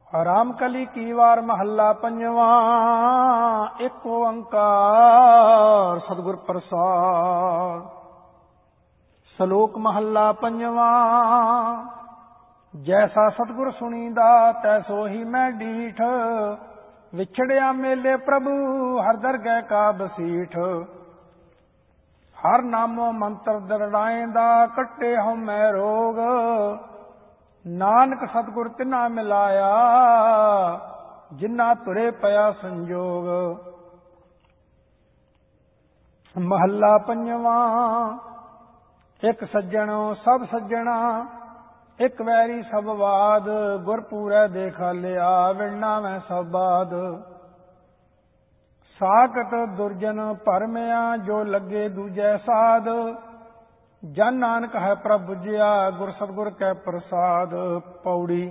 ਰਾਮ ਕਲੀ ਕੀ ਵਾਰ ਮਹੱਲਾ ਪੰਜਵਾਂ। ਇੱਕ ਓੰਕਾਰ ਸਤਿਗੁਰ ਪ੍ਰਸਾਦ। ਸ਼ਲੋਕ ਮਹੱਲਾ ਪੰਜਵਾਂ। ਜੈਸਾ ਸਤਿਗੁਰ ਸੁਣੀਦਾ ਤੈਸੋ ਹੀ ਮੈਂ ਡੀਠ। ਵਿਛੜਿਆ ਮੇਲੇ ਪ੍ਰਭੂ ਹਰ ਦਰਗਹਿ ਕਾ ਬਸੀਠ। ਹਰ ਨਾਮੋ ਮੰਤਰ ਦਰੜਾਏਂਦਾ ਕੱਟੇ ਹਉਮੈ ਰੋਗ। ਨਾਨਕ ਸਤਿਗੁਰ ਤਿਨਾ ਮਿਲਾਇਆ ਜਿਨਾ ਤੁਰੇ ਪਿਆ ਸੰਜੋਗ। ਮਹੱਲਾ ਪੰਜਵਾਂ। ਇੱਕ ਸੱਜਣ ਸਭ ਸੱਜਣਾ ਇੱਕ ਵੈਰੀ ਸਭ ਬਾਦ। ਗੁਰ ਪੂਰੈ ਦੇਖਾ ਲਿਆ ਵਿਣਨਾ ਮੈਂ ਸਭ ਬਾਦ। ਸਾਕਟ ਦੁਰਜਨ ਭਰਮਿਆ ਜੋ ਲੱਗੇ ਦੂਜੈ ਸਾਧ। ਜਨ ਨਾਨਕ ਹੈ ਪ੍ਰਭ ਬੁਝਿਆ ਗੁਰ ਸਤਿਗੁਰ ਕੈ ਪ੍ਰਸਾਦ। ਪੌੜੀ।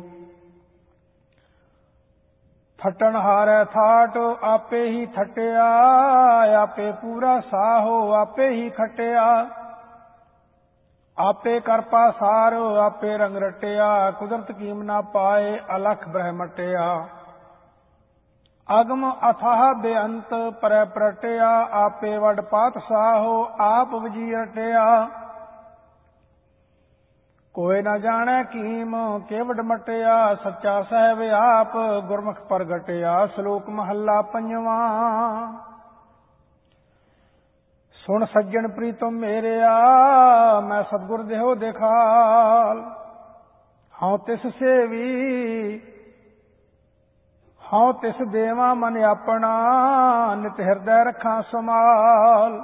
ਥੱਟਣ ਹਾਰੈ ਥਾਟ ਆਪੇ ਹੀ ਥੱਟਿਆ। ਆਪੇ ਪੂਰਾ ਸਾਹੋ ਆਪੇ ਹੀ ਖੱਟਿਆ। ਆਪੇ ਕਰ ਪਾਸਾਰ ਆਪੇ ਰੰਗ ਰਟਿਆ। ਕੁਦਰਤ ਕੀਮ ਨਾ ਪਾਏ ਅਲਖ ਬ੍ਰਹਮਟਿਆ। ਅਗਮ ਅਥਾਹ ਬੇਅੰਤ ਪਰੈ ਪ੍ਰਟਿਆ। ਆਪੇ ਵੱਡ ਪਾਤਸ਼ਾਹੋ ਆਪ ਵਜੀ ਰਟਿਆ। ਕੋਈ ਨਾ ਜਾਣੈ ਕੀਮ ਕੇਵਡ ਮਟਿਆ। ਸੱਚਾ ਸਾਹਿਬ ਆਪ ਗੁਰਮੁਖ ਪ੍ਰਗਟਿਆ। ਸ਼ਲੋਕ ਮਹੱਲਾ ਪੰਜਵਾਂ। ਸੁਣ ਸੱਜਣ ਪ੍ਰੀਤਮ ਮੇਰਿਆ ਮੈਂ ਸਤਿਗੁਰ ਦੇਹੋ ਦਿਖਾਲ। ਹਉ ਤਿਸ ਸੇਵੀ ਹਉ ਤਿਸ ਦੇਵਾ ਮਨ ਆਪਣਾ। ਨਿਤ ਹਿਰਦੈ ਰੱਖਾਂ ਸਮਾਲ।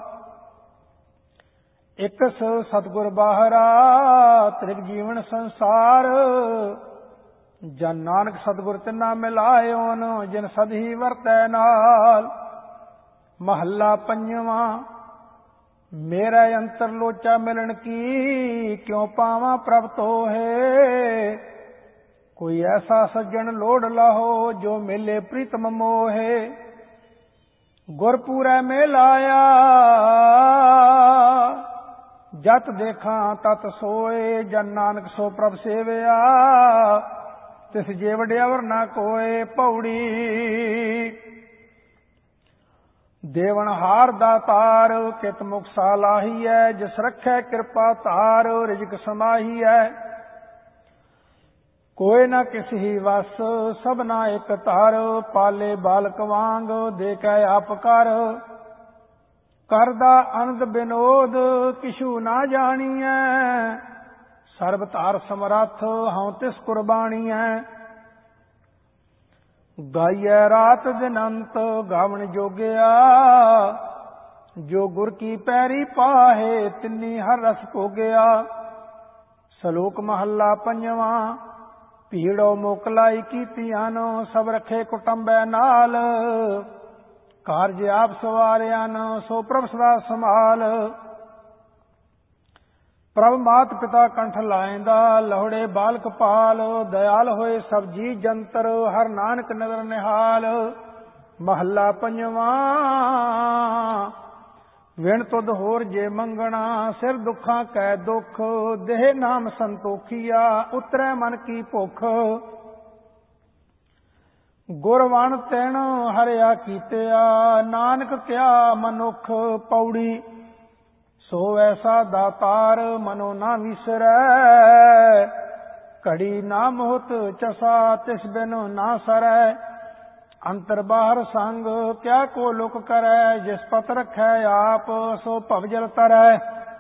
ਇਕਸ ਸਤਿਗੁਰ ਬਾਹਰਾ ਤ੍ਰਿਗ ਜੀਵਨ ਸੰਸਾਰ। ਜਨ ਨਾਨਕ ਸਤਿਗੁਰ ਤਿਨਾ ਮਿਲਾਇਓਨ ਜਿਨ ਸਦਹੀ ਵਰਤੈ ਨਾਲ। ਮਹੱਲਾ ਪੰਜਵਾਂ। ਮੇਰਾ ਅੰਤਰ ਲੋਚਾ ਮਿਲਣ ਕੀ ਕਿਉ ਪਾਵਾਂ ਪ੍ਰਭ ਤੋਹੇ। ਕੋਈ ਐਸਾ ਸੱਜਣ ਲੋੜ ਲਾਹੋ ਜੋ ਮੇਲੇ ਪ੍ਰੀਤਮ ਮੋਹੇ। ਗੁਰ ਪੂਰੈ ਮਿਲਾਇਆ ਜਤ ਦੇਖਾਂ ਤਤ ਸੋਏ। ਜਨ ਨਾਨਕ ਸੋ ਪ੍ਰਭ ਸੇਵਿਆ ਤਿਸ ਜੇ ਵਡਿਆਵਰ ਨਾ ਕੋਏ। ਪੌੜੀ। ਦੇਵਨ ਹਾਰ ਦਾਤਾਰ ਕਿਤ ਮੁਖ ਸਾਲਾਹੀਐ। ਜਿਸ ਰਖੈ ਕਿਰਪਾ ਧਾਰ ਰਿਜਕ ਸਮਾਹੀਐ। ਕੋਈ ਨਾ ਕਿਸ ਹੀ ਵਸ ਸਭਨਾ ਇਕ ਧਰ। ਪਾਲੇ ਬਾਲਕ ਵਾਂਗ ਦੇ ਕੈ ਆਪ ਕਰ। ਕਰਦਾ ਅਨੰਦ ਬਿਨੋਦ ਕਿਛੂ ਨਾ ਜਾਣੀਐ। ਸਰਬ ਧਾਰ ਸਮਰੱਥ ਹਉ ਤਿਸ ਕੁਰਬਾਨੀਐ। ਗਾਈਐ ਰਾਤ ਦਿਨ ਅੰਤ ਗਾਵਣ ਜੋਗਿਆ। ਜੋ ਗੁਰ ਕੀ ਪੈਰੀ ਪਾਹੇ ਤਿੰਨੀ ਹਰ ਰਸ ਭੋਗਿਆ। ਸ਼ਲੋਕ ਮਹੱਲਾ ਪੰਜਵਾਂ। ਭੀੜੋ ਮੋਕਲਾਈ ਕੀਤੀਆਂ ਨੂੰ ਸਭ ਰਖੇ ਕੁਟੰਬੈ ਨਾਲ। ਕਾਰਜ ਆਪ ਸਵਾਰਿਆ ਨ ਸੋ ਪ੍ਰਭ ਸਦਾ ਸੰਭਾਲ। ਪ੍ਰਭ ਮਾਤ ਪਿਤਾ ਕੰਠ ਲਾਇਂਦਾ ਲਹੁੜੇ ਬਾਲਕ ਪਾਲ। ਦਇਆਲ ਹੋਏ ਸਭ ਜੀ ਜੰਤਰ ਹਰ ਨਾਨਕ ਨਦਰ ਨਿਹਾਲ। ਮਹੱਲਾ ਪੰਜਵਾਂ। ਵਿਣ ਤੁਧ ਹੋਰ ਜੇ ਮੰਗਣਾ ਸਿਰ ਦੁੱਖਾਂ ਕੈ ਦੁੱਖ। ਦੇਹ ਨਾਮ ਸੰਤੋਖੀਆ ਉਤਰੈ ਮਨ ਕੀ ਭੁਖ। ਗੁਰਵਣ ਤਿਣ ਹਰਿਆ ਕੀਤਿਆ ਨਾਨਕ ਕਿਆ ਮਨੁਖ। ਪੌੜੀ। ਸੋ ਐਸਾ ਦਾਤਾਰ ਮਨੋ ਨਾ ਵਿਸਰੈ। ਘੜੀ ਨਾ ਮੋਹਤ ਚਸਾ ਤਿਸ ਬਿਨ ਨਾ ਸਰੈ। ਅੰਤਰ ਬਾਹਰ ਸੰਗ ਕਿਆ ਕੋ ਲੁਕ ਕਰੈ। ਜਿਸ ਪਤ ਰਖੈ ਆਪ ਸੋ ਭਵਜਲ ਤਰੈ।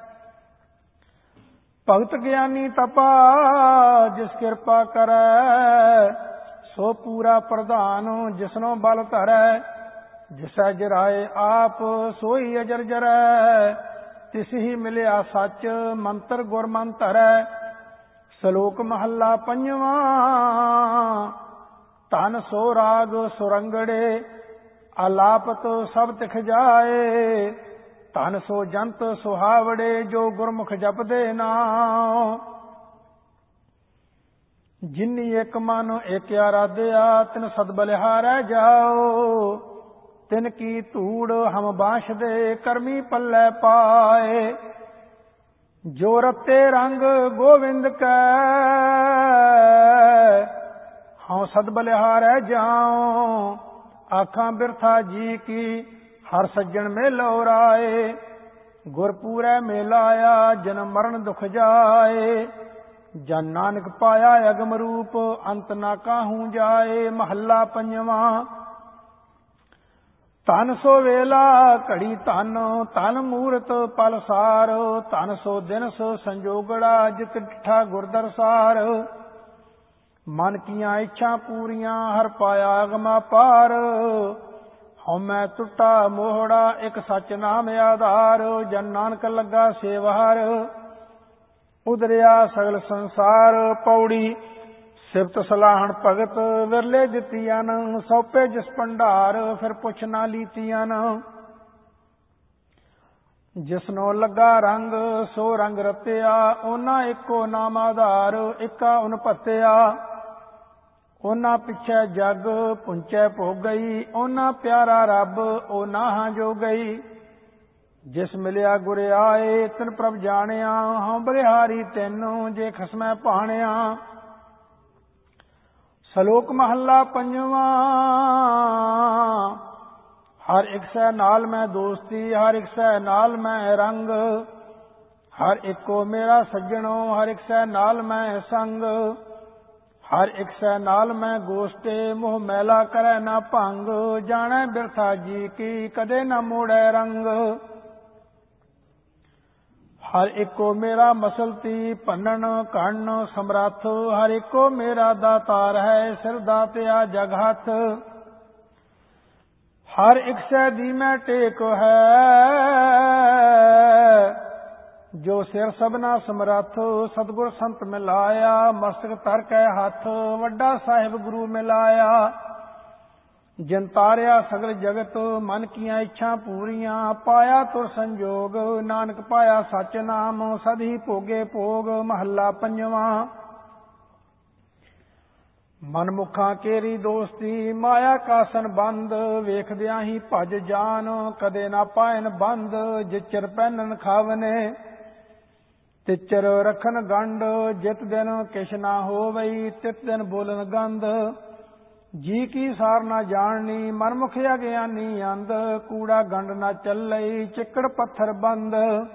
ਭਗਤ ਗਿਆਨੀ ਤਪਾ ਜਿਸ ਕਿਰਪਾ ਕਰੈ। ਸੋ ਪੂਰਾ ਪ੍ਰਧਾਨ ਜਿਸਨੋ ਬਲ ਧਰੈ। ਜਿਸੈ ਜਰਾਏ ਆਪ ਸੋਈ ਅਜਰ ਜਰੈ। ਤਿਸ ਹੀ ਮਿਲਿਆ ਸੱਚ ਮੰਤਰ ਗੁਰ ਮਨ ਧਰੈ। ਸ਼ਲੋਕ ਮਹੱਲਾ ਪੰਜਵਾਂ। ਧਨ ਸੋ ਰਾਗ ਸੁਰੰਗੜੇ ਆਲਾਪਤ ਸਭ ਤਿਖ ਜਾਏ। ਧਨ ਸੋ ਜੰਤ ਸੁਹਾਵੜੇ ਜੋ ਗੁਰਮੁਖ ਜਪਦੇ ਨਾਮ। ਜਿਨੀ ਇੱਕ ਮਨ ਏਕ ਆਰਾਧਿਆ ਤਿਨ ਸਦ ਬਲਿਹਾਰੈ ਜਾਓ। ਤਿਨ ਕੀ ਧੂੜ ਹਮ ਬਾਂਸ਼ਦੇ ਕਰਮੀ ਪੱਲੇ ਪਾਏ। ਜੋ ਰਤੇ ਰੰਗ ਗੋਵਿੰਦ ਕੈ ਹਉ ਸਦ ਬਲਿਹਾਰੈ ਜਾਉ, ਆਖਾਂ ਬਿਰਥਾ ਜੀ ਕੀ, ਹਰ ਸੱਜਣ ਮੇਲੋ ਰਾਏ। ਗੁਰਪੂਰੈ ਮੇਲ ਆਇਆ, ਜਨਮ ਮਰਨ ਦੁਖ ਜਾਏ। ਜਨ ਨਾਨਕ ਪਾਇਆ ਅਗਮ ਰੂਪ, ਅੰਤ ਨਾ ਕਾਹੂ ਜਾਏ। ਮਹੱਲਾ ਪੰਜਵਾਂ। ਧਨ ਸੋ ਵੇਲਾ ਘੜੀ ਧਨ, ਧਨ ਮੂਰਤ ਪਲ ਸਾਰ। ਧਨ ਸੋ ਦਿਨ ਸੋ ਸੰਜੋਗੜਾ, ਜਿਤ ਡਿਠਾ ਗੁਰ ਦਰਸਾਰ। ਮਨ ਕੀਆਂ ਇੱਛਾ ਪੂਰੀਆਂ, ਹਰ ਪਾਇਆ ਅਗਮਾ ਪਾਰ। ਹਉਮੈ ਟੁੱਟਾ ਮੋਹੜਾ, ਇੱਕ ਸੱਚ ਨਾਮ ਆਧਾਰ। ਜਨ ਨਾਨਕ ਲੱਗਾ ਸੇਵਹਰ, ਉਧਰਿਆ ਸਗਲ ਸੰਸਾਰ। ਪੌੜੀ। ਸਿਫਤ ਸਲਾਹਣ ਭਗਤ, ਵਿਰਲੇ ਦਿੱਤੀਆਂ ਨ। ਸੌਪੇ ਜਿਸ ਭੰਡਾਰ, ਫਿਰ ਪੁੱਛ ਨਾ ਲੀਤੀਆਂ ਨ। ਜਿਸਨੋ ਲੱਗਾ ਰੰਗ, ਸੋ ਰੰਗ ਰਤਿਆ। ਉਹਨਾਂ ਇੱਕੋ ਨਾਮ ਆਧਾਰ, ਇੱਕਾ ਉਨ ਭਤਿਆ। ਉਹਨਾਂ ਪਿੱਛੇ ਜਗ, ਪੁੰਚੈ ਭੋਗ ਗਈ। ਉਹਨਾਂ ਪਿਆਰਾ ਰੱਬ, ਉਹ ਨਾਹਾਂ ਜੋ ਗਈ। ਜਿਸ ਮਿਲਿਆ ਗੁਰ ਆਏ, ਤਿਨ ਪ੍ਰਭ ਜਾਣਿਆ। ਹਉ ਬਲਿਹਾਰੀ ਤੈਨੂੰ, ਜੇ ਖਸਮੈ ਭਾਣਿਆ। ਸ਼ਲੋਕ ਮਹੱਲਾ ਪੰਜਵਾਂ। ਹਰ ਇੱਕ ਸੈ ਨਾਲ ਮੈਂ ਦੋਸਤੀ, ਹਰ ਇੱਕ ਸੈ ਨਾਲ ਮੈਂ ਰੰਗ। ਹਰ ਇੱਕੋ ਮੇਰਾ ਸੱਜਣੋ, ਹਰ ਇੱਕ ਸੈ ਨਾਲ ਮੈਂ ਸੰਗ। ਹਰ ਇੱਕ ਸੈ ਨਾਲ ਮੈਂ ਗੋਸ਼ਟੇ, ਮੋਹ ਮੈਲਾ ਕਰੈ ਨਾ ਭੰਗ। ਜਾਣੈ ਬਿਰਥਾ ਜੀ ਕੀ, ਕਦੇ ਨਾ ਮੋੜੈ ਰੰਗ। ਹਰ ਇੱਕੋ ਮੇਰਾ ਮਸਲਤੀ, ਭੰਨਣ ਘੜਨ ਸਮਰੱਥ। ਹਰ ਇੱਕੋ ਮੇਰਾ ਦਾਤਾਰ ਹੈ, ਸਿਰ ਦਾਤਿਆ ਜਗ ਹੱਥ। ਹਰ ਇੱਕ ਸੈ ਦੀ ਮੈਂ ਟੇਕ ਹੈ, ਜੋ ਸਿਰ ਸਭਨਾ ਸਮਰੱਥ। ਸਤਿਗੁਰ ਸੰਤ ਮਿਲਾਇਆ, ਮਸਤਕ ਧਰ ਕੈ ਹੱਥ। ਵੱਡਾ ਸਾਹਿਬ ਗੁਰੂ ਮਿਲਾਇਆ, ਜਿਨ ਤਾਰਿਆ ਸਗਲ ਜਗਤ। ਮਨ ਕੀਆਂ ਇੱਛਾ ਪੂਰੀਆਂ, ਪਾਇਆ ਤੁਰ ਸੰਜੋਗ। ਨਾਨਕ ਪਾਇਆ ਸੱਚ ਨਾਮ, ਸਦੀ ਭੋਗੇ ਭੋਗ। ਮਹੱਲਾ ਪੰਜਵਾਂ। ਮਨਮੁਖਾਂ ਕੇਰੀ ਦੋਸਤੀ, ਮਾਇਆ ਕਾਸਨ ਬੰਦ। ਵੇਖਦਿਆਂ ਹੀ ਭਜ ਜਾਨ, ਕਦੇ ਨਾ ਪਾਇਨ ਬੰਦ। ਜਿਚਰ ਪਹਿਨਨ ਖਾਵਨੇ, ਤਿਚਰ ਰਖਨ ਗੰਢ। ਜਿਤ ਦਿਨ ਕਿਛ ਨਾ ਹੋਵਈ, ਤਿਤ ਦਿਨ ਬੋਲਨ ਗੰਧ। ਜੀ ਕੀ ਸਾਰ ਨਾ ਜਾਣਨੀ, ਮਨਮੁਖ ਅਗਿਆਨੀ ਅੰਧ। ਕੂੜਾ ਗੰਢ ਨਾ ਚੱਲਈ, ਚਿੱਕੜ ਪੱਥਰ ਬੰਦ।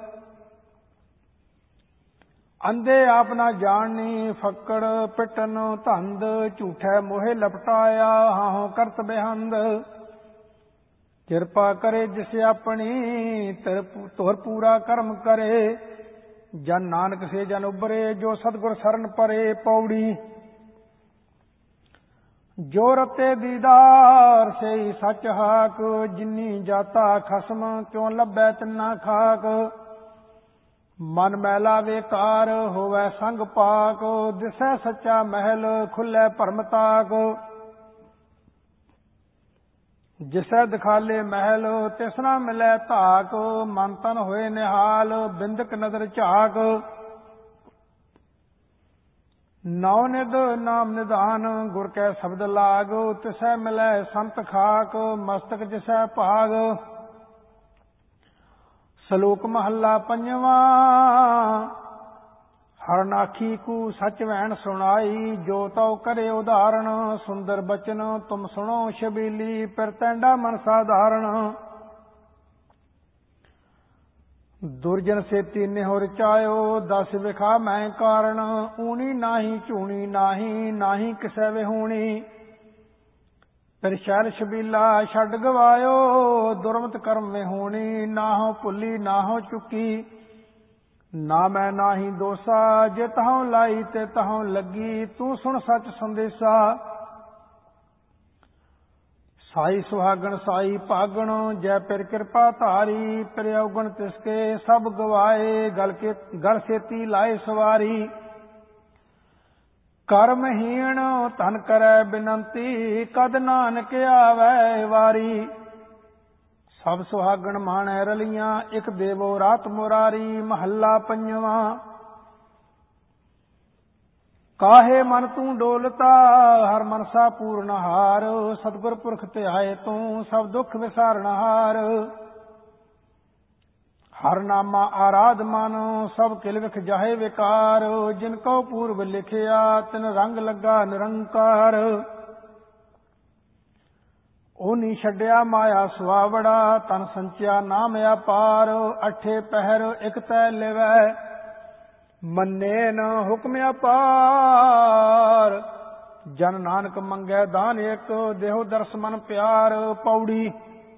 ਅੰਧੇ ਆਪ ਨਾ ਜਾਣਨੀ, ਫੱਕੜ ਪਿੱਟਨ ਧੰਦ। ਝੂਠੈ ਮੋਹਿ ਲਪਟਾਇਆ, ਹਾਹੋਂ ਕਰਤ ਬੇਹੰਦ। ਕਿਰਪਾ ਕਰੇ ਜਿਸ ਆਪਣੀ, ਧੁਰ ਪੂਰਾ ਕਰਮ ਕਰੇ। ਜਨ ਨਾਨਕ ਸੇ ਜਨ ਉਬਰੇ, ਜੋ ਸਤਿਗੁਰ ਸਰਨ ਪਰੇ। ਪੌੜੀ। ਜੋ ਰਤੇ ਦੀਦਾਰ, ਸੇਈ ਸੱਚ ਹਾਕ। ਜਿਨੀ ਜਾਤਾ ਖਸਮ, ਕਿਉ ਲੱਭੈ ਤਿੰਨਾ ਖਾਕ। ਮਨ ਮੈਲਾ ਵੇਕਾਰ, ਹੋਵੈ ਸੰਗ ਪਾਕ। ਦਿਸੈ ਸੱਚਾ ਮਹਿਲ, ਖੁੱਲੈ ਭਰਮ ਤਾਕ। ਜਿਸੈ ਦਿਖਾਲੇ ਮਹਿਲ, ਤਿਸ ਨਾ ਮਿਲੈ ਧਾਕ। ਮਨ ਤਨ ਹੋਏ ਨਿਹਾਲ, ਬਿੰਦਕ ਨਦਰ ਝਾਕ। ਨੌ ਨਿਧ ਨਾਮ ਨਿਧਾਨ, ਗੁਰ ਕੈ ਸ਼ਬਦ ਲਾਗ। ਤਿਸੈ ਮਿਲੈ ਸੰਤ ਖਾਕ, ਮਸਤਕ ਜਿਸੈ ਭਾਗ। ਸ਼ਲੋਕ ਮਹੱਲਾ ਪੰਜਵਾਂ। ਹਰਨਾਖੀ ਕੂ ਸਚ ਵੈਣ ਸੁਣਾਈ, ਜੋ ਤਉ ਕਰੇ ਉਦਾਹਰਣ। ਸੁੰਦਰ ਬਚਨ ਤੁਮ ਸੁਣੋ ਛਬੀਲੀ, ਫਿਰ ਤੈਂਡਾ ਮਨ ਸਾਧਾਰਣ। ਦੁਰਜਨ ਸੇਤੀ ਨਿਹੁਰ ਚਾਇਓ, ਦਸ ਵਿਖਾ ਮੈਂ ਕਾਰਣ। ਊਣੀ ਨਾਹੀ ਝੂਣੀ ਨਾਹੀ, ਨਾਹੀ ਕਿਸੈ ਵਿਹੂਣੀ। ਫਿਰ ਸ਼ੈਲ ਛਬੀਲਾ ਛੱਡ ਗਵਾਇਓ, ਦੁਰਮਤ ਕਰਮ ਵਿਹੂਣੀ। ਨਾਹੋ ਭੁੱਲੀ ਨਾਹੋ ਚੁੱਕੀ, ਨਾ ਮੈਂ ਨਾਹੀ ਦੋਸਾ। ਜੇ ਤਹੋਂ ਲਾਈ ਤੇ ਤਹੋਂ ਲੱਗੀ, ਤੂੰ ਸੁਣ ਸੱਚ ਸੰਦੇਸਾ। ਸਾਈ ਸੁਹਾਗਣ ਸਾਈ ਭਾਗਣ, ਜੈ ਪਿਰ ਕਿਰਪਾ ਧਾਰੀ। ਪਿਰ ਔਗਣ ਤਿਸਕੇ ਸਭ ਗਵਾਏ, ਗਲ ਸੇਤੀ ਲਾਏ ਸਵਾਰੀ। ਕਰਮਹੀਣ ਧਨ ਕਰੈ ਬਿਨੰਤੀ, ਕਦ ਨਾਨਕ ਆਵੈ ਵਾਰੀ। ਸਭ ਸੁਹਾਗਣ ਮਾਣੈ ਰਲੀਆਂ, ਇਕ ਦੇਵੋ ਰਾਤ ਮੁਰਾਰੀ। ਮਹੱਲਾ ਪੰਜਵਾਂ। ਕਾਹੇ ਮਨ ਤੂੰ ਡੋਲਤਾ, ਹਰ ਮਨਸਾ ਪੂਰਨ ਹਾਰ। ਸਤਿਗੁਰ ਪੁਰਖ ਧਿਆਏ ਤੂੰ, ਸਭ ਦੁੱਖ ਵਿਸਾਰਨ ਹਾਰ। ਹਰ ਨਾਮਾ ਆਰਾਧ ਮਨ, ਸਭ ਕਿਲ ਵਿਖ ਜਾਹੇ ਵਿਕਾਰ। ਜਿਨ ਕਉ ਪੂਰਬ ਲਿਖਿਆ, ਤਿਨ ਰੰਗ ਲੱਗਾ ਨਿਰੰਕਾਰ। ਉਹਨੀ ਛੱਡਿਆ ਮਾਇਆ ਸੁਆਵੜਾ, ਤਨ ਸੰਚਿਆ ਨਾਮ ਅਪਾਰ। ਅਠੇ ਪਹਿਰ ਇਕ ਤੈ ਲਿਵੈ, ਮੰਨੇ ਨ ਹੁਕਮ ਅਪਾਰ। ਜਨ ਨਾਨਕ ਮੰਗੈ ਦਾਨ ਇਕ, ਦੇਹੁ ਦਰਸ ਮਨ ਪਿਆਰ। ਪੌੜੀ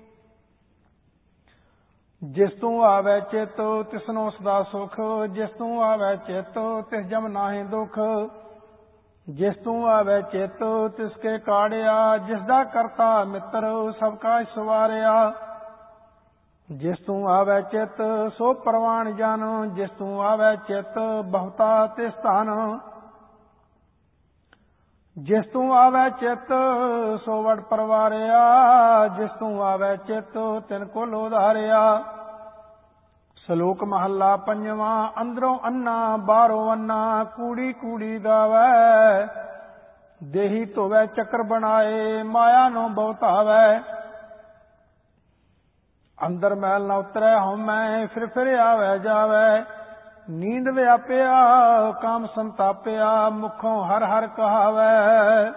ਜਿਸ ਤੂੰ ਆਵੈ ਚਿਤ, ਤਿਸਨੋ ਸਦਾ ਸੁਖ। ਜਿਸ ਤੂੰ ਆਵੈ ਚਿਤ, ਤਿਸ ਜਮ ਨਾਹੀਂ ਦੁਖ। ਜਿਸ ਤੂੰ ਆਵੈ ਚਿਤ, ਤਿਸ ਕੇ ਕਾੜਿਆ। ਜਿਸ ਦਾ ਕਰਤਾ ਮਿੱਤਰ, ਸਭ ਕਾ ਸਵਾਰਿਆ। ਜਿਸ ਤੂੰ ਆਵੈ ਚਿਤ, ਸੋ ਪ੍ਰਵਾਨ ਜਨ। ਜਿਸ ਤੂੰ ਆਵੈ ਚਿਤ, ਬਹੁਤਾ ਤਿਸ ਧਨ। ਜਿਸ ਤੂੰ ਆਵੈ ਚਿਤ, ਸੋ ਵਡ ਪਰਵਾਰਿਆ। ਜਿਸ ਤੂੰ ਆਵੈ ਚਿਤ, ਤਿਨ ਕੁਲ ਉਧਾਰਿਆ। ਸ਼ਲੋਕ ਮਹੱਲਾ ਪੰਜਵਾਂ। ਅੰਦਰੋਂ ਅੰਨਾ ਬਾਹਰੋਂ ਅੰਨਾ, ਕੂੜੀ ਕੂੜੀ ਗਾਵੈ। ਦੇਹੀ ਧੋਵੈ ਚੱਕਰ ਬਣਾਏ, ਮਾਇਆ ਨੂੰ ਬਹੁਤਾਵੈ। ਅੰਦਰ ਮੈਲ ਨਾ ਉਤਰੈ ਹਉਮੈ, ਫਿਰ ਆਵੈ ਜਾਵੈ। ਨੀਂਦ ਵਿਆਪਿਆ ਕਾਮ ਸੰਤਾਪਿਆ, ਮੁਖੋਂ ਹਰ ਹਰ ਕਹਾਵੈ।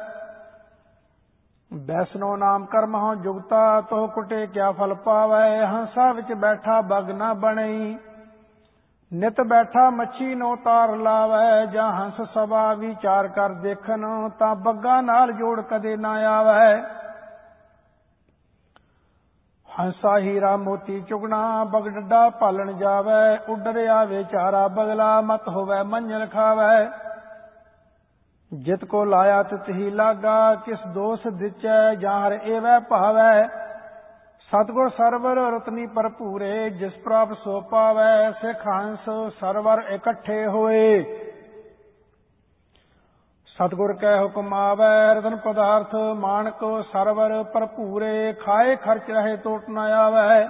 ਵੈਸਨੋ ਨਾਮ ਕਰਮ ਹਉ ਜੁਗਤਾ, ਤੋ ਕੁਟੇ ਕਿਆ ਫਲ ਪਾਵੈ। ਹੰਸਾ ਵਿੱਚ ਬੈਠਾ ਬਗ ਨਾ ਬਣਈ, ਨਿਤ ਬੈਠਾ ਮੱਛੀ ਨੋ ਤਾਰ ਲਾਵੈ। ਜਾਂ ਹੰਸ ਸਭਾ ਵਿਚਾਰ ਕਰ ਦੇਖਨ, ਤਾਂ ਬੱਗਾ ਨਾਲ ਜੋੜ ਕਦੇ ਨਾ ਆਵੈ। ਹੰਸਾ ਹੀਰਾ ਮੋਤੀ ਚੁਗਣਾ, ਬਗ ਡੱਡਾ ਭਾਲਣ ਜਾਵੈ। ਉੱਡਰ ਆਵੇ ਚਾਰਾ ਬਗਲਾ, ਮਤ ਹੋਵੈ ਮੰਝਲ ਖਾਵੈ। ਜਿਤ ਕੋ ਲਾਇਆ ਤਿਤ ਹੀ ਲਾਗਾ, ਕਿਸ ਦੋਸ ਦਿਚੈ। ਜਾਂ ਹਰ ਏਵੈ ਭਾਵੈ। ਸਤਿਗੁਰ ਸਰਵਰ ਰਤਨੀ ਭਰਪੂਰੇ, ਜਿਸ ਪ੍ਰਾਪ ਸੋ ਪਾਵੈ। ਸਿੱਖ ਹੰਸ ਸਰਵਰ ਇਕੱਠੇ ਹੋਏ, ਸਤਿਗੁਰ ਕੈ ਹੁਕਮ ਆਵੈ। ਰਤਨ ਪਦਾਰਥ ਮਾਣਕ ਸਰਵਰ ਭਰਪੂਰੇ, ਖਾਏ ਖਰਚ ਰਹੇ ਟੋਟ ਨ ਆਵੈ।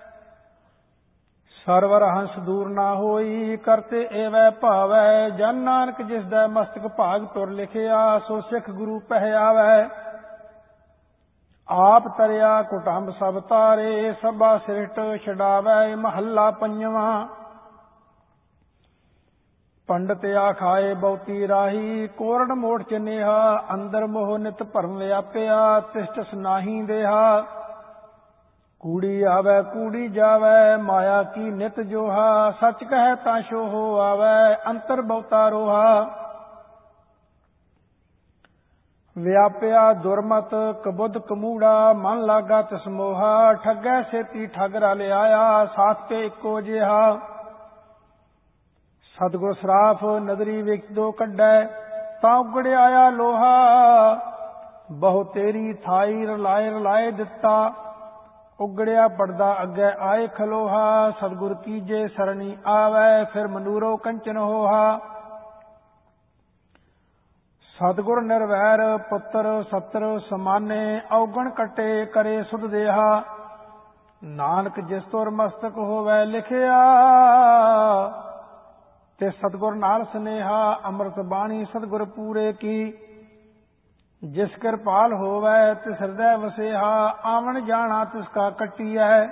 ਸਰਵਰ ਹੰਸ ਦੂਰ ਨਾ ਹੋਈ, ਕਰਤੇ ਏਵੈ ਭਾਵੈ। ਜਨ ਨਾਨਕ ਜਿਸ ਦਾ ਮਸਤਕ ਭਾਗ ਤੁਰ ਲਿਖਿਆ, ਸੋ ਸਿੱਖ ਗੁਰੂ ਪਹਿਆਵੈ। ਆਪ ਤਰਿਆ ਕੁਟੰਬ ਸਭ ਤਾਰੇ, ਸਭਾ ਸਿਰਟ ਛਡਾਵੈ। ਮਹੱਲਾ ਪੰਜਵਾਂ। ਪੰਡਤ ਆਖਾਏ ਬਹੁਤੀ ਰਾਹੀ, ਕੋਰੜ ਮੋੜ ਚਨੇਹਾ। ਅੰਦਰ ਮੋਹ ਨਿਤ ਭਰਮ ਵਿਆਪਿਆ, ਤਿਸਟਸ ਨਾਹੀਂ ਦੇਹਾ। ਕੂੜੀ ਆਵੈ ਕੂੜੀ ਜਾਵੈ, ਮਾਇਆ ਕੀ ਨਿਤ ਜੋਹਾ। ਸੱਚ ਕਹੈ ਤਾਂ ਸੋ ਹੋ ਆਵੈ, ਅੰਤਰ ਬਹੁਤਾ ਰੋਹਾ। ਵਿਆਪਿਆ ਦੁਰਮਤ ਕਬੁੱਧ ਕਮੂੜਾ, ਮਨ ਲਾਗਾ ਤਿਸ ਮੋਹਾ। ਠੱਗੈ ਛੇਤੀ ਠੱਗ ਰਲ ਆਇਆ, ਸਾਥ ਕੇ ਇੱਕੋ ਜਿਹਾ। ਸਤਿਗੁਰ ਸਰਾਫ ਨਦਰੀ ਵੇਖ ਦੋ ਕੱਢੈ, ਤਾਂ ਉਗੜ ਆਇਆ ਲੋਹਾ। ਬਹੁ ਤੇਰੀ ਥਾਈ ਰਲਾਏ ਰਲਾਏ ਦਿੱਤਾ, ਉਗੜਿਆ ਪੜਦਾ ਅੱਗੇ ਆਏ ਖਲੋਹਾ। ਸਤਿਗੁਰ ਕੀਜੇ ਸਰਣੀ ਆਵੈ, ਫਿਰ ਮਨੂਰੋ ਕੰਚਨ ਹੋਹਾ। ਸਤਿਗੁਰ ਨਿਰਵੈਰ ਪੁੱਤਰ ਸੱਤਰ ਸਮਾਨੇ, ਔਗਣ ਕੱਟੇ ਕਰੇ ਸੁਧ ਦੇਹਾ। ਨਾਨਕ ਜਿਸ ਤੁਰ ਮਸਤਕ ਹੋਵੈ ਲਿਖਿਆ, ਤੇ ਸਤਿਗੁਰ ਨਾਲ ਸਨੇਹਾ। ਅੰਮ੍ਰਿਤ ਬਾਣੀ ਸਤਿਗੁਰ ਪੂਰੇ ਕੀ, ਜਿਸ ਕਿਰਪਾਲ ਹੋਵੈ ਤਿਸ ਹਿਰਦੈ ਵਸੇਹਾ। ਆਵਣ ਜਾਣਾ ਤਿਸ ਕਾ ਕੱਟੀਐ,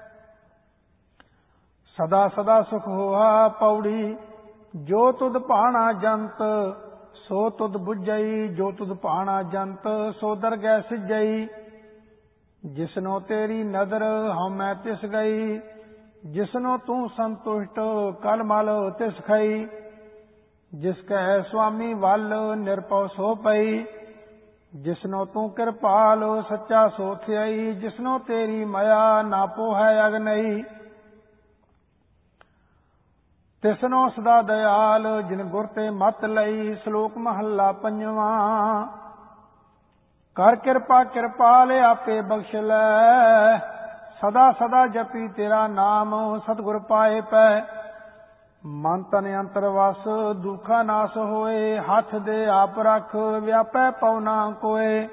ਸਦਾ ਸਦਾ ਸੁਖ ਹੋਹਾ। ਪੌੜੀ ਜੋ ਤੁਧ ਭਾਣਾ ਜੰਤ, ਸੋ ਤੁਧ ਬੁਝਈ। ਜੋ ਤੁਧ ਭਾਣਾ ਜੰਤ, ਸੋ ਦਰਗਹਿ ਸਿਜਈ। ਜਿਸਨੋ ਤੇਰੀ ਨਦਰ ਹਉਮੈ ਤਿਸ ਗਈ, ਜਿਸਨੋ ਤੂੰ ਸੰਤੁਸ਼ਟ ਕਲ ਮਲ ਤਿਸ ਖਈ। ਜਿਸ ਕੈ ਸੁਆਮੀ ਵੱਲ ਨਿਰਭਉ ਸੋ ਪਈ, ਜਿਸਨੋ ਤੂੰ ਕਿਰਪਾਲ ਸੱਚਾ ਸੋ ਥਿਆਈ। ਜਿਸਨੋ ਤੇਰੀ ਮਾਇਆ ਨਾ ਪੋਹੈ ਅਗਨਈ, ਤਿਸਨੋ ਸਦਾ ਦਇਆਲ। ਜਿਨ ਗੁਰ ਤੇ ਮਤ ਲਈ। ਸ਼ਲੋਕ ਮਹੱਲਾ ਪੰਜਵਾਂ। ਕਰ ਕਿਰਪਾ ਕਿਰਪਾਲ ਆਪੇ ਬਖਸ਼ ਲੈ, ਸਦਾ ਸਦਾ ਜਪੀ ਤੇਰਾ ਨਾਮ। ਸਤਿਗੁਰ ਪਾਏ ਪੈ ਮਨ ਤਨ ਅੰਤਰ ਵਸ, ਦੁਖਾ ਨਾਸ ਹੋਏ। ਹੱਥ ਦੇ ਆਪ ਰਖ, ਵਿਆਪੈ ਪਉ ਨਾ ਕੋਏ।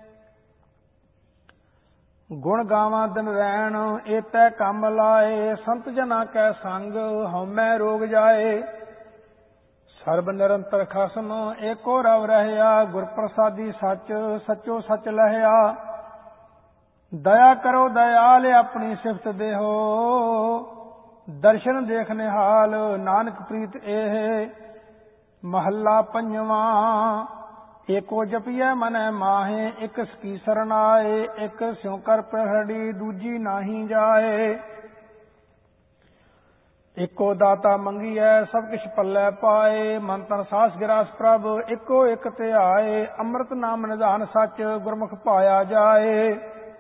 ਗੁਣ ਗਾਵਾਂ ਦਿਨ ਰੈਣ, ਏਤੈ ਕੰਮ ਲਾਏ। ਸੰਤ ਜਨਾ ਕੈ ਸੰਗ, ਹਉਮੈ ਰੋਗ ਜਾਏ। ਸਰਬ ਨਿਰੰਤਰ ਖਸਮ, ਏਕੋ ਰਵ ਰਹਿਆ। ਗੁਰ ਪ੍ਰਸਾਦੀ ਸੱਚ, ਸਚੋ ਸਚ ਲਹਿਆ। ਦਇਆ ਕਰੋ ਦਇਆਲ, ਆਪਣੀ ਸਿਫਤ ਦੇਹੋ। ਦਰਸ਼ਨ ਦੇਖ ਨਿਹਾਲ, ਨਾਨਕ ਪ੍ਰੀਤ ਇਹ। ਮਹੱਲਾ ਪੰਜਵਾਂ। ਏਕੋ ਜਪੀਐ ਮਨੈ ਮਾਹੇ, ਇਕ ਸਕੀ ਸਰਨਾਏ, ਇਕ ਸਿਉ ਕਰ ਪ੍ਰਹੜੀ, ਦੂਜੀ ਨਾਹੀ ਜਾਏ। ਏਕੋ ਦਾਤਾ ਮੰਗੀਐ, ਸਭ ਕਿਛ ਪੱਲੇ ਪਾਏ, ਮਨ ਤਨ ਸਾਸ ਗਿਰਾਸ ਪ੍ਰਭ, ਏਕੋ ਇਕ ਧਿਆਏ। ਅੰਮ੍ਰਿਤ ਨਾਮ ਨਿਧਾਨ ਸੱਚ, ਗੁਰਮੁਖ ਪਾਇਆ ਜਾਏ।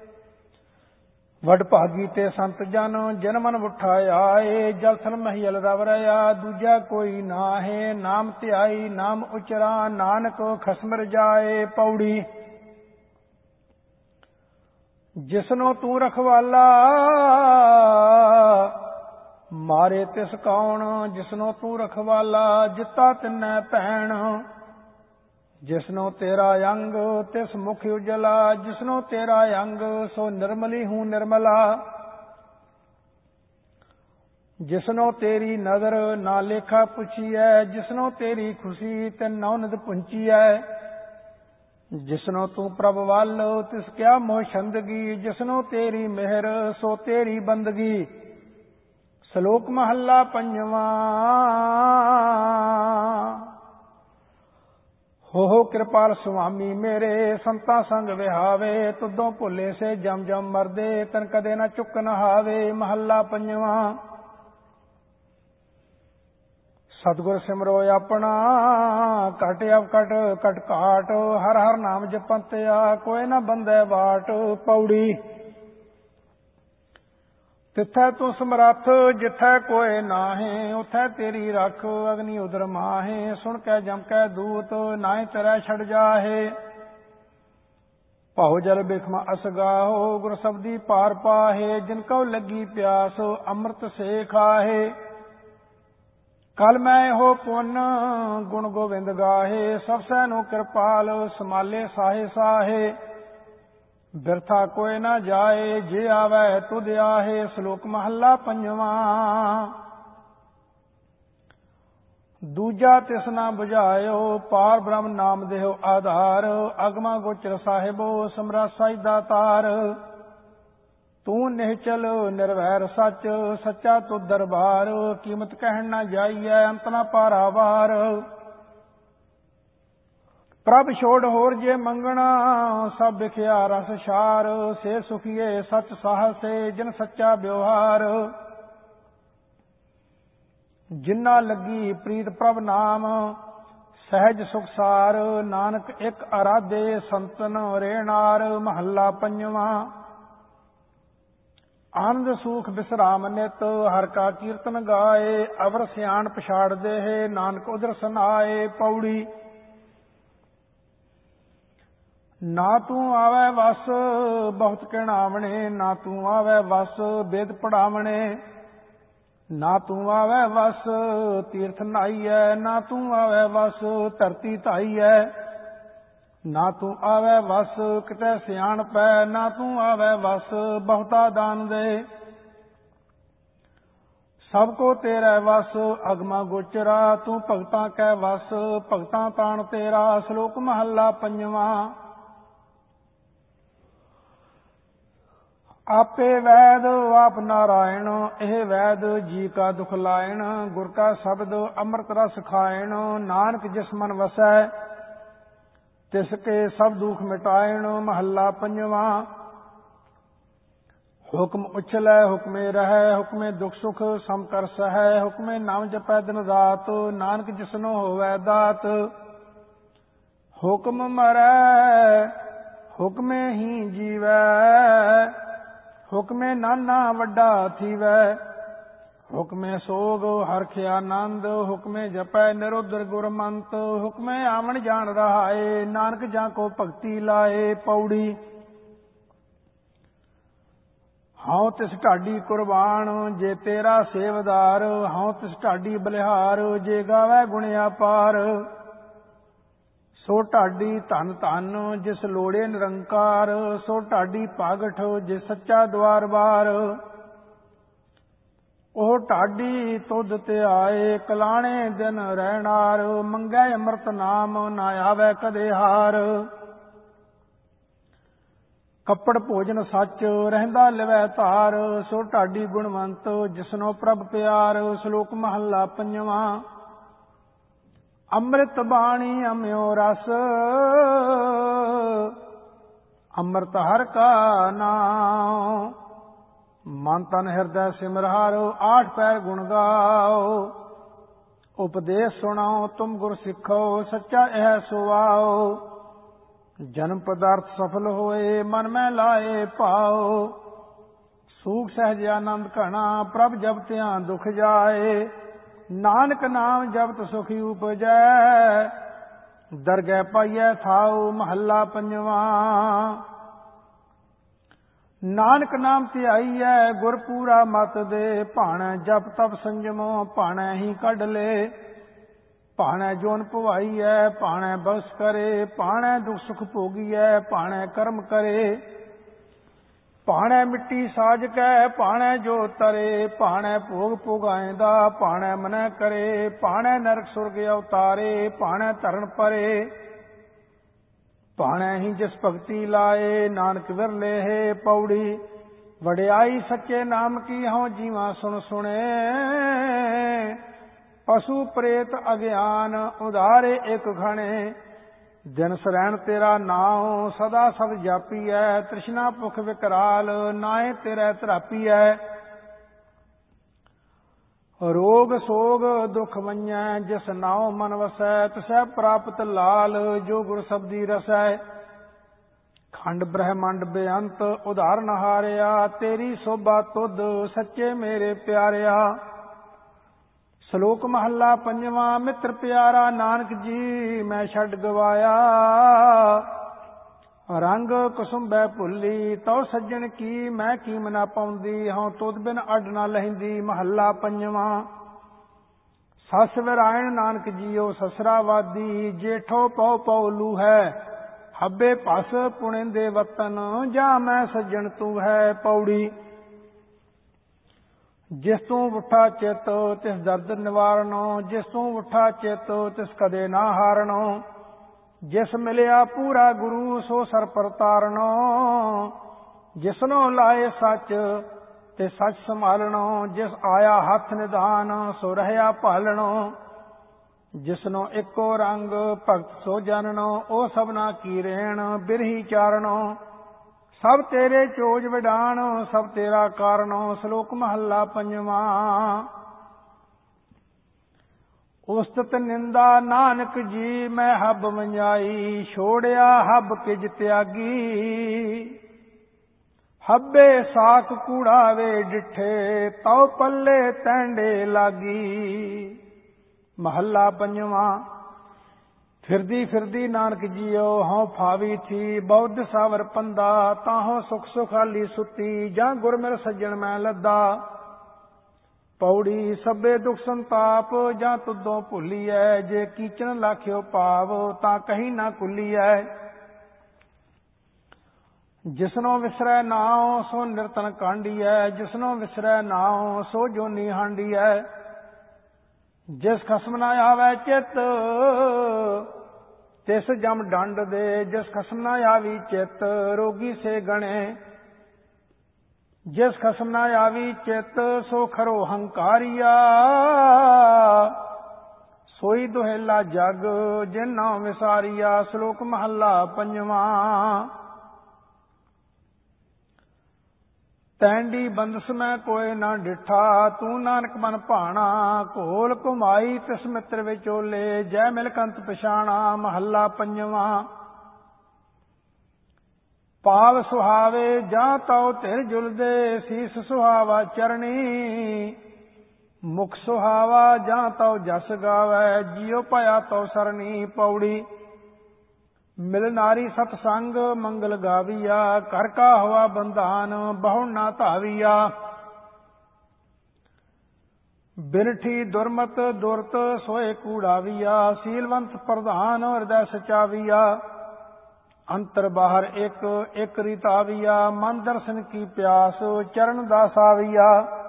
ਵਡ ਭਾਗੀ ਤੇ ਸੰਤ ਜਨ, ਜਿਨ ਮਨ ਉਠਾ ਆਏ। ਜਲ ਥਲ ਮਹੀਲ ਰਵ ਰਿਆ, ਦੂਜਾ ਕੋਈ ਨਾਹੇ। ਨਾਮ ਧਿਆਈ ਨਾਮ ਉਚਰਾ, ਨਾਨਕ ਖਸਮ ਰਜਾਏ। ਪੌੜੀ ਜਿਸਨੋ ਤੂੰ ਰਖਵਾਲਾ, ਮਾਰੇ ਤਿਸ ਕੌਣ। ਜਿਸਨੋ ਤੂੰ ਰਖਵਾਲਾ, ਜਿੱਤਾ ਤਿੰਨੈ ਭੈਣ। ਜਿਸਨੋ ਤੇਰਾ ਅੰਗ, ਤਿਸ ਮੁਖ ਉਜਲਾ। ਜਿਸਨੋ ਤੇਰਾ ਅੰਗ, ਸੋ ਨਿਰਮਲੀ ਹੂੰ ਨਿਰਮਲਾ। ਜਿਸਨੋ ਤੇਰੀ ਨਦਰ, ਨਾ ਲੇਖਾ ਪੁੱਛੀਐ। ਜਿਸਨੋ ਤੇਰੀ ਖੁਸ਼ੀ, ਤਿਨ ਨੌ ਨਿਧ ਪੁੰਚੀਐ। ਜਿਸਨੋ ਤੂੰ ਪ੍ਰਭ ਵੱਲ, ਤਿਸ ਕਿਆ ਮੋਹ ਛੰਦਗੀ। ਜਿਸਨੋ ਤੇਰੀ ਮਿਹਰ, ਸੋ ਤੇਰੀ ਬੰਦਗੀ। ਸ਼ਲੋਕ ਮਹੱਲਾ ਪੰਜਵਾਂ। ਹੋ ਕਿਰਪਾਲ ਸੁਆਮੀ ਮੇਰੇ, ਸੰਤਾਂ ਸੰਗ ਵਿਹਾਵੇ। ਤੁਦੋਂ ਭੁੱਲੇ ਸੇ ਜਮ ਜਮ ਮਰਦੇ, ਤਨ ਕਦੇ ਨਾ ਚੁੱਕ ਨਹਾਵੇ। ਮਹੱਲਾ ਪੰਜਵਾਂ। ਸਤਿਗੁਰ ਸਿਮਰੋ ਆਪਣਾ, ਘਟ ਅਵਕਟ ਘਟ ਘਾਟ। ਹਰ ਹਰ ਨਾਮ ਜਪੰਤਿਆ, ਕੋਇ ਨਾ ਬੰਦੈ ਬਾਟ। ਪੌੜੀ ਤਿੱਥੈ ਤੂੰ ਸਮਰੱਥ, ਜਿੱਥੈ ਕੋਇ ਨਾਹੀਂ। ਉਥੈ ਤੇਰੀ ਰਖ, ਅਗਨੀ ਉਦਰ ਮਾਹੇ। ਸੁਣ ਕੈ ਜਮ ਕੈ ਦੂਤ, ਨਾਹੀਂ ਤਰੈ ਛੜ ਜਾਹੇ। ਭਾਉ ਜਲ ਬਿਖਮ ਅਸਗਾਹੋ, ਗੁਰ ਸਬਦੀ ਪਾਰ ਪਾਹੇ। ਜਿਨ ਕਉ ਲੱਗੀ ਪਿਆਸ, ਅੰਮ੍ਰਿਤ ਸੇ ਖਾਹੇ। ਕਲ ਮੈਂ ਇਹੋ ਪੁੰਨ, ਗੁਣ ਗੋਬਿੰਦ ਗਾਹੇ। ਸਭ ਸੈ ਨੂੰ ਕਿਰਪਾਲ, ਸਮਾਲੇ ਸਾਹੇ ਸਾਹੇ। ਬਿਰਥਾ ਕੋਇ ਨਾ ਜਾਏ, ਜੇ ਆਵੈ ਤੁਧ ਆਹੇ। ਸ਼ਲੋਕ ਮਹੱਲਾ ਪੰਜਵਾਂ। ਦੂਜਾ ਤਿਸ ਨਾ ਬੁਝਾਇਓ, ਪਾਰ ਬ੍ਰਹਮ ਨਾਮ ਦੇਹੁ ਆਧਾਰ। ਅਗਮਾ ਗੋਚਰ ਸਾਹਿਬੋ, ਸਮਰੱਥ ਸਾਈ ਦਾਤਾਰ। ਤੂੰ ਨਿਹਚਲ ਨਿਰਵੈਰ ਸੱਚ, ਸੱਚਾ ਤੁਧ ਦਰਬਾਰ। ਕੀਮਤ ਕਹਿਣ ਨਾ ਜਾਈਐ, ਅੰਤ ਨਾ ਪਾਰਾਵਾਰ। ਪ੍ਰਭ ਛੋੜ ਹੋਰ ਜੇ ਮੰਗਣਾ, ਸਭ ਵਿਖਿਆ ਰਸ ਛਾਰ। ਸੇ ਸੁਖੀਏ ਸਚ ਸਾਹਸੇ, ਜਿਨ ਸੱਚਾ ਵਿਵਹਾਰ। ਜਿਨਾ ਲੱਗੀ ਪ੍ਰੀਤ ਪ੍ਰਭ ਨਾਮ, ਸਹਿਜ ਸੁਖ ਸਾਰ। ਨਾਨਕ ਇੱਕ ਅਰਾਧੇ, ਸੰਤਨ ਰੇਣਾਰ। ਮਹੱਲਾ ਪੰਜਵਾਂ। ਆਨੰਦ ਸੂਖ ਬਿਸਰਾਮ ਨਿਤ, ਹਰ ਕਾ ਕੀਰਤਨ ਗਾਏ। ਅਵਰ ਸਿਆਣ ਪਛਾੜ ਦੇਹ, ਨਾਨਕ ਉਦਰ ਸਨਾਏ। ਪੌੜੀ ਨਾ ਤੂੰ ਆਵੈ ਵਸ, ਬਹੁਤ ਕਹਿਣਾਵਣੇ। ਨਾ ਤੂੰ ਆਵੈ ਵਸ, ਵੇਦ ਪੜਾਵਣੇ। ਨਾ ਤੂੰ ਆਵੈ ਵਸ, ਤੀਰਥ ਨਾਈਐ। ਨਾ ਤੂੰ ਆਵੈ ਵਸ, ਧਰਤੀ ਧਾਈਐ। ਨਾ ਤੂੰ ਆਵੈ ਵਸ, ਕਿਤੇ ਸਿਆਣ ਪੈ। ਨਾ ਤੂੰ ਆਵੈ ਵਸ, ਬਹੁਤਾ ਦਾਨ ਦੇ। ਸਭ ਕੋ ਤੇਰੇ ਵਸ, ਅਗਮਾ ਗੋਚਰਾ। ਤੂੰ ਭਗਤਾਂ ਕੈ ਵਸ, ਭਗਤਾਂ ਤਾਣ ਤੇਰਾ। ਸ਼ਲੋਕ ਮਹੱਲਾ ਪੰਜਵਾਂ। ਆਪੇ ਵੈਦ ਆਪ ਨਾਰਾਇਣ, ਇਹ ਵੈਦ ਜੀ ਕਾ ਦੁਖ ਲਾਇਣ। ਗੁਰ ਕਾ ਸ਼ਬਦ ਅੰਮ੍ਰਿਤ ਰਸ ਖਾਇਣ। ਨਾਨਕ ਜਿਸ ਮਨ ਵਸੈ, ਤਿਸ ਕੇ ਸਭ ਦੁਖ ਮਿਟਾਇਣ। ਮਹੱਲਾ ਪੰਜਵਾਂ। ਹੁਕਮ ਉਛਲੈ ਹੁਕਮੇ ਰਹੈ, ਹੁਕਮੇ ਦੁਖ ਸੁਖ ਸਮ ਕਰ ਸਹੈ। ਹੁਕਮੇ ਨਾਮ ਜਪੈ ਦਿਨ ਰਾਤ, ਨਾਨਕ ਜਿਸਨੋ ਹੋਵੈ ਦਾਤ। ਹੁਕਮ ਮਰੈ ਹੁਕਮੇ ਹੀ ਜੀਵੈ, ਹੁਕਮੇ ਨਾਨਾ ਵੱਡਾ ਥੀਵੈ। ਹੁਕਮੇ ਸੋਗ ਹਰਖ ਆਨੰਦ, ਹੁਕਮੇ ਜਪੈ ਨਿਰੋਦਰ ਗੁਰਮੰਤ। ਹੁਕਮੇ ਆਵਣ ਜਾਣ ਰਹਾਏ, ਨਾਨਕ ਜਾਂ ਕੋ ਭਗਤੀ ਲਾਏ। ਪੌੜੀ ਹਉ ਤਿਸ ਢਾਡੀ ਕੁਰਬਾਨ, ਜੇ ਤੇਰਾ ਸੇਵਦਾਰ। ਹਉ ਤਿਸ ਢਾਡੀ ਬਲਿਹਾਰ, ਜੇ ਗਾਵੈ ਗੁਣ ਅਪਾਰ। ਸੋ ਢਾਡੀ ਧਨ ਧਨ, ਜਿਸ ਲੋੜੇ ਨਿਰੰਕਾਰ। ਸੋ ਢਾਡੀ ਭਾਗਠ, ਜੇ ਸੱਚਾ ਦੁਆਰ ਬਾਰ। ਉਹ ਢਾਡੀ ਤੁਧ ਧਿਆਏ, ਕਲਾਣੇ ਦਿਨ ਰਹਿਣਾਰ। ਮੰਗੈ ਅੰਮ੍ਰਿਤ ਨਾਮ, ਨਾ ਆਵੈ ਕਦੇ ਹਾਰ। ਕੱਪੜ ਭੋਜਨ ਸੱਚ, ਰਹਿੰਦਾ ਲਿਵੈ ਧਾਰ। ਸੋ ਢਾਡੀ ਗੁਣਵੰਤ, ਜਿਸਨੋ ਪ੍ਰਭ ਪਿਆਰ। ਸ਼ਲੋਕ ਮਹੱਲਾ ਪੰਜਵਾਂ। ਅੰਮ੍ਰਿਤ ਬਾਣੀ ਅਮਿਓ ਰਸ, ਅੰਮ੍ਰਿਤ ਹਰਿ ਕਾ ਨਾਮ। ਮਨ ਤਨ ਹਿਰਦੈ ਸਿਮਰਹਾਰੋ, ਆਠ ਪੈਰ ਗੁਣ ਗਾਓ। ਉਪਦੇਸ਼ ਸੁਣਾਓ ਤੁਮ ਗੁਰ ਸਿੱਖੋ, ਸੱਚਾ ਇਹ ਸੁਆਓ। ਜਨਮ ਪਦਾਰਥ ਸਫਲ ਹੋਏ, ਮਨ ਮੈਂ ਲਾਏ ਭਾਓ। ਸੂਖ ਸਹਿਜ ਆਨੰਦ ਘਣਾ, ਪ੍ਰਭ ਜਪ ਧਿਆਨ ਦੁਖ ਜਾਏ। ਨਾਨਕ ਨਾਮ ਜਪਤ ਸੁਖੀ ਉਪਜੈ, ਦਰਗਹਿ ਪਾਈਐ ਥਾਉ। ਮਹੱਲਾ ਪੰਜਵਾਂ। ਨਾਨਕ ਨਾਮ ਧਿਆਈਐ, ਗੁਰ ਪੂਰਾ ਮਤ ਦੇ। ਭਾਣੈ ਜਪ ਤਪ ਸੰਜਮੋ, ਭਾਣੈ ਹੀ ਕੱਢ ਲੇ। ਭਾਣੈ ਜੋਨ ਭਵਾਈਐ, ਭਾਣੈ ਬਖਸ਼ ਕਰੇ। ਭਾਣੈ ਦੁਖ ਸੁਖ ਭੋਗੀਐ, ਭਾਣੈ ਕਰਮ ਕਰੇ। ਭਾਣੈ ਮਿੱਟੀ ਸਾਜ ਕੈ, ਭਾਣੈ ਜੋ ਤਰੇ। ਭਾਣੈ ਭੋਗ ਭੋਗਾਇਂਦਾ, ਭਾਣੈ ਮਨੈ ਕਰੇ। ਭਾਣੈ ਨਰਕ ਸੁਰਗ ਅਵਤਾਰੇ, ਭਾਣੈ ਧਰਨ ਪਰੇ। ਭਾਣੈ ਹੀ ਜਿਸ ਭਗਤੀ ਲਾਏ, ਨਾਨਕ ਵਿਰਲੇ ਹੈ ਪੌੜੀ। ਵਡਿਆਈ ਸੱਚੇ ਨਾਮ ਕੀ, ਹਉ ਜੀਵਾ ਸੁਣ ਸੁਣੇ। ਪਸ਼ੂ ਪ੍ਰੇਤ ਅਗਿਆਨ, ਉਧਾਰੇ ਇੱਕ ਘਣੇ। ਦਿਨ ਸਰੈਣ ਤੇਰਾ ਨਾਉ, ਸਦਾ ਸਦ ਜਾਪੀਐ। ਤ੍ਰਿਸ਼ਨਾ ਭੁਖ ਵਿਕਰਾਲ, ਨਾਏ ਤੇਰੇ ਧਰਾਪੀਐ। ਰੋਗ ਸੋਗ ਦੁਖ ਵੰਜੈ, ਜਿਸ ਨਾਉ ਮਨ ਵਸੈ। ਤਿਸੈ ਪ੍ਰਾਪਤ ਲਾਲ, ਜੋ ਗੁਰ ਸਬਦੀ ਰਸੈ। ਖੰਡ ਬ੍ਰਹਮੰਡ ਬੇਅੰਤ, ਉਧਾਰਨ ਹਾਰਿਆ। ਤੇਰੀ ਸੋਭਾ ਤੁਧ, ਸੱਚੇ ਮੇਰੇ ਪਿਆਰਿਆ। ਸ਼ਲੋਕ ਮਹੱਲਾ ਪੰਜਵਾਂ। ਮਿੱਤਰ ਪਿਆਰਾ ਨਾਨਕ ਜੀ, ਮੈਂ ਛੱਡ ਗਵਾਇਆ। ਰੰਗ ਕੁਸੁੰਬੈ ਭੁੱਲੀ, ਤਉ ਸੱਜਣ ਕੀ ਮੈਂ ਕੀਮ ਨਾ ਪਾਉਂਦੀ। ਹਉ ਤੁਧ ਬਿਨ ਅੱਡ ਨਾ ਲਹਿੰਦੀ। ਮਹੱਲਾ ਪੰਜਵਾਂ। ਸੱਸ ਵਿਰਾਇਣ ਨਾਨਕ ਜੀਓ ਸਸਰਾਵਾਦੀ। ਜੇਠੋ ਪਉ ਪਉ ਲੂਹੈ, ਹੱਬੇ ਭਸ ਪੁਣਿੰਦੇ ਵਤਨ। ਜਾਂ ਮੈਂ ਸੱਜਣ ਤੂੰ ਹੈ ਪੌੜੀ। ਜਿਸ ਤੂੰ ਉੱਠਾ ਚਿਤ, ਤਿਸ ਦਰਦ ਨਿਵਾਰਣੋ। ਜਿਸ ਤੂੰ ਉੱਠਾ ਚਿਤ, ਤਿਸ ਕਦੇ ਨਾ ਹਾਰਣੋ। ਜਿਸ ਮਿਲਿਆ ਪੂਰਾ ਗੁਰੂ, ਸੋ ਸਰ ਪਰ ਤਾਰਣੋ। ਜਿਸਨੋ ਲਾਏ ਸੱਚ, ਤੇ ਸੱਚ ਸੰਭਾਲਣੋ। ਜਿਸ ਆਇਆ ਹੱਥ ਨਿਧਾਨ, ਸੋ ਰਹਿਆ ਭਾਲਣੋ। ਜਿਸਨੋ ਇੱਕੋ ਰੰਗ, ਭਗਤ ਸੋ ਜਾਣਨੋ। ਉਹ ਸਭਨਾ ਕੀ ਰੇਣ, ਬਿਰਹੀ ਚਾਰਣੋ। ਸਭ ਤੇਰੇ ਚੋਜ ਵਿਡਾਣ, ਸਭ ਤੇਰਾ ਕਾਰਣੋ। ਸ਼ਲੋਕ ਮਹੱਲਾ ਪੰਜਵਾਂ। ਉਸਤਤ ਨਿੰਦਾ ਨਾਨਕ ਜੀ, ਮੈਂ ਹੱਬ ਵੰਜਾਈ। ਛੋੜਿਆ ਹੱਬ ਕਿਜ ਤਿਆਗੀ। ਹੱਬੇ ਸਾਖ ਕੂੜਾਵੇ ਡਿਠੇ, ਤਉ ਪੱਲੇ ਤੈਂਡੇ ਲਾਗੀ। ਮਹੱਲਾ ਪੰਜਵਾਂ। ਫਿਰਦੀ ਫਿਰਦੀ ਨਾਨਕ ਜੀਓ, ਹਉ ਫਾਵੀ ਥੀ। ਬੌਧ ਸਾਵਰ ਪੰਦਾ, ਤਾਹੋ ਸੁਖ ਸੁਖਾਲੀ ਸੁਤੀ। ਜਾਂ ਗੁਰ ਮਿਲ ਸੱਜਣ ਮੈਂ ਲੱਦਾ। ਪੌੜੀ। ਸਭੇ ਦੁਖ ਸੰਤਾਪ, ਜਾਂ ਤੁਦੋਂ ਭੁੱਲੀਐ। ਜੇ ਕੀਚਨ ਲਾਖਿਓ ਭਾਵ, ਤਾਂ ਕਹੀ ਨਾ ਕੁੱਲੀਐ। ਜਿਸਨੋ ਵਿਸਰੈ ਨਾਉ, ਸੋ ਨਿਰਤਨ ਕਾਂਡੀਐ। ਜਿਸਨੋ ਵਿਸਰੈ ਨਾਉ, ਸੋ ਜੋਨੀ ਹਾਂਡੀਐ। ਜਿਸ ਖਸਮ ਨਾ ਆਵੈ ਚਿਤ, ਤਿਸ ਜਮ ਡੰਡ ਦੇ। ਜਿਸ ਖਸਮ ਨਾ ਆਵੀ ਚਿਤ, ਰੋਗੀ ਸੇ ਗਣੇ। ਜਿਸ ਖਸਮ ਨਾ ਆਵੀ ਚਿਤ, ਸੋ ਖਰੋ ਹੰਕਾਰੀਆ। ਸੋਈ ਦੁਹੇਲਾ ਜਗ, ਜਿਨ ਨਾਮ ਵਿਸਾਰੀਆ। ਸ਼ਲੋਕ ਮਹੱਲਾ ਪੰਜਵਾਂ। ਤੈਂਡੀ ਬੰਦਸ ਮੈਂ ਕੋਇ ਨਾ ਡਿਠਾ। ਤੂੰ ਨਾਨਕ ਮਨ ਭਾਣਾ, ਘੋਲ ਘੁਮਾਈ ਤਿਸ ਮਿੱਤਰ ਵਿਚੋਲੇ। ਜੈ ਮਿਲ ਕੰਤ ਪਛਾਣਾ। ਮਹੱਲਾ ਪੰਜਵਾਂ। ਪਾਵ ਸੁਹਾਵੇ, ਜਾਂ ਤਉ ਧਿਰ ਜੁਲਦੇ। ਸੀਸ ਸੁਹਾਵਾ ਚਰਣੀ। ਮੁਖ ਸੁਹਾਵਾ, ਜਾਂ ਤਉ ਜਸ ਗਾਵੈ। ਜਿਉ ਪਾਇਆ ਤਉ ਸਰਣੀ। ਪੌੜੀ। ਮਿਲ ਨਾਰੀ ਸਤ ਸੰਗ, ਮੰਗਲ ਗਾਵੀਆ। ਘਰ ਕਾ ਹਵਾ ਬੰਧਾਨ, ਬਹੁ ਨਾ ਧਾਵੀਆ। ਬਿਨਠੀ ਦੁਰਮਤ ਦੁਰਤ, ਸੋਏ ਕੂੜਾਵੀਆ। ਸੀਲਵੰਤ ਪ੍ਰਧਾਨ, ਹਿਰਦੈ ਸਚਾਵੀਆ। ਅੰਤਰ ਬਾਹਰ ਇੱਕ, ਇੱਕ ਰੀਤਾਵੀਆ। ਮਨ ਦਰਸ਼ਨ ਕੀ ਪਿਆਸ, ਚਰਨ ਦਾਸ ਆਵੀਆ।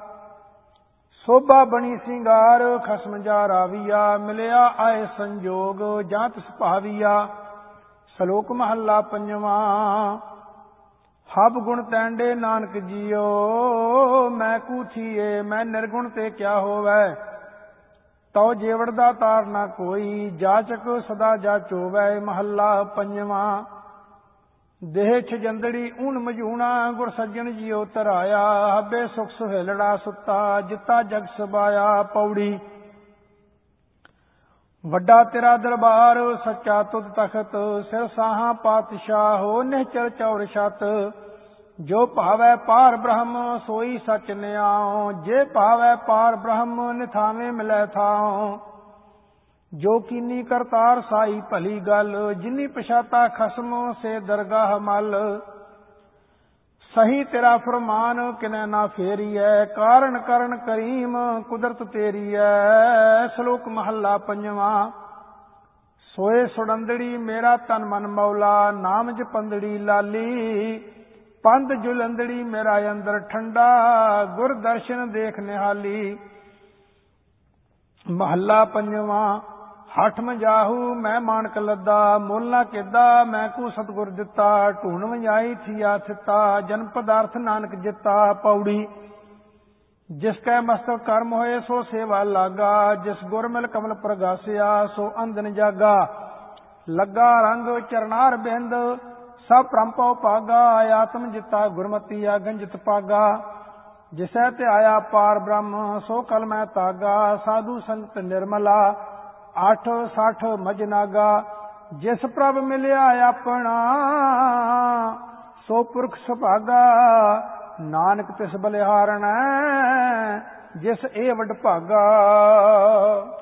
ਸੋਭਾ ਬਣੀ ਸਿੰਗਾਰ, ਖਸਮ ਜਾ ਰਾਵੀਆ। ਮਿਲਿਆ ਆਏ ਸੰਜੋਗ, ਜਾਂ ਤਿਸ ਭਾਵੀਆ। ਸ਼ਲੋਕ ਮਹੱਲਾ ਪੰਜਵਾਂ। ਹਬ ਗੁਣ ਤੈਂਡੇ ਨਾਨਕ ਜੀਓ, ਮੈਂ ਕੂਥੀਏ। ਮੈਂ ਨਿਰਗੁਣ ਤੇ ਕਿਆ ਹੋਵੈ। ਤਉ ਜੇਵੜ ਦਾ ਤਾਰ ਨਾ ਕੋਈ, ਜਾਚਕ ਸਦਾ ਜਾਚੋਵੈ। ਮਹੱਲਾ ਪੰਜਵਾਂ। ਦੇਹ ਛਜੰਦੜੀ ਊਨ ਮਝੂਣਾ, ਗੁਰ ਸੱਜਣ ਜੀਉ ਧਰਾਇਆ। ਹੱਬੇ ਸੁਖ ਸੁਹੇਲੜਾ ਸੁੱਤਾ, ਜਿੱਤਾ ਜਗ ਸਬਾਇਆ। ਪੌੜੀ। ਵੱਡਾ ਤੇਰਾ ਦਰਬਾਰ, ਸੱਚਾ ਤੁਧ ਤਖਤ। ਸਿਰ ਸਾਹਾਂ ਪਾਤਸ਼ਾਹੋ, ਨਿਹਚਲ ਚੌਰ ਛਤ। ਜੋ ਭਾਵੈ ਪਾਰ ਬ੍ਰਹਮ, ਸੋਈ ਸਚ ਨਿਆਉ। ਜੇ ਭਾਵੈ ਪਾਰ ਬ੍ਰਹਮ, ਨਿਥਾਵੇਂ ਮਿਲੈ ਥਾਉ। ਜੋ ਕੀਨੀ ਕਰਤਾਰ ਸਾਈ ਭਲੀ ਗੱਲ, ਜਿਨੀ ਪਛਾਤਾ ਖਸਮ ਸੇ ਦਰਗਾਹ ਮਲ। ਸਹੀ ਤੇਰਾ ਫਰਮਾਨ ਕਿਨੈ ਨਾ ਫੇਰੀਐ, ਕਾਰਨ ਕਰਨ ਕਰੀਮ ਕੁਦਰਤ ਤੇਰੀਐ। ਸ਼ਲੋਕ ਮਹੱਲਾ ਪੰਜਵਾਂ। ਸੋਏ ਸੁੜੰਦੜੀ ਮੇਰਾ ਤਨ ਮਨ ਮੌਲਾ, ਨਾਮ ਜਪੰਦੜੀ ਲਾਲੀ। ਪੰਧ ਜੁਲੰਦੜੀ ਮੇਰਾ ਅੰਦਰ ਠੰਡਾ, ਗੁਰ ਦਰਸ਼ਨ ਦੇਖ ਨਿਹਾਲੀ। ਮਹੱਲਾ ਪੰਜਵਾਂ। ਹਠ ਮਜਾਹੂ ਮੈਂ ਮਾਣਕ ਲੱਦਾ, ਮੁੱਲ ਨਾ ਕਿੱਦਾ ਮੈਂ ਕੂ ਸਤਿਗੁਰ ਦਿੱਤਾ। ਢੂਣ ਵੰਜਾਈ ਥੀਆ ਥਿੱਤਾ, ਜਨਮ ਪਦਾਰਥ ਨਾਨਕ ਜਿੱਤਾ। ਪੌੜੀ। ਜਿਸ ਕੈ ਮਸਤਕ ਕਰਮ ਹੋਏ, ਸੋ ਸੇਵਾ ਲਾਗਾ। ਜਿਸ ਗੁਰ ਮਿਲ ਕਮਲ ਪ੍ਰਗਾਸਿਆ, ਸੋ ਅੰਦਨ ਜਾਗਾ। ਲੱਗਾ ਰੰਗ ਚਰਨਾਰ ਬਿੰਦ, ਸਭ ਪ੍ਰੰਪਉ ਭਾਗਾ। ਆਤਮ ਜਿੱਤਾ ਗੁਰਮਤੀ ਆਗਨ ਜਿਤ ਪਾਗਾ। ਜਿਸੈ ਧਿਆਇਆ ਪਾਰ ਬ੍ਰਹਮ, ਸੋ ਕਲ ਮੈਂ ਤਾਗਾ। ਸਾਧੂ ਸੰਗਤ ਨਿਰਮਲਾ, 8 ਮਜ ਨਾਗਾ। ਜਿਸ ਪ੍ਰਭ ਮਿਲਿਆ ਆਪਣਾ, ਸੋ ਪੁਰਖ ਸੁਭਾਗਾ। ਨਾਨਕ ਤਿਸ ਬਲਿਹਾਰਣੈ, ਜਿਸ ਇਹ ਵਡ ਭਾਗਾ।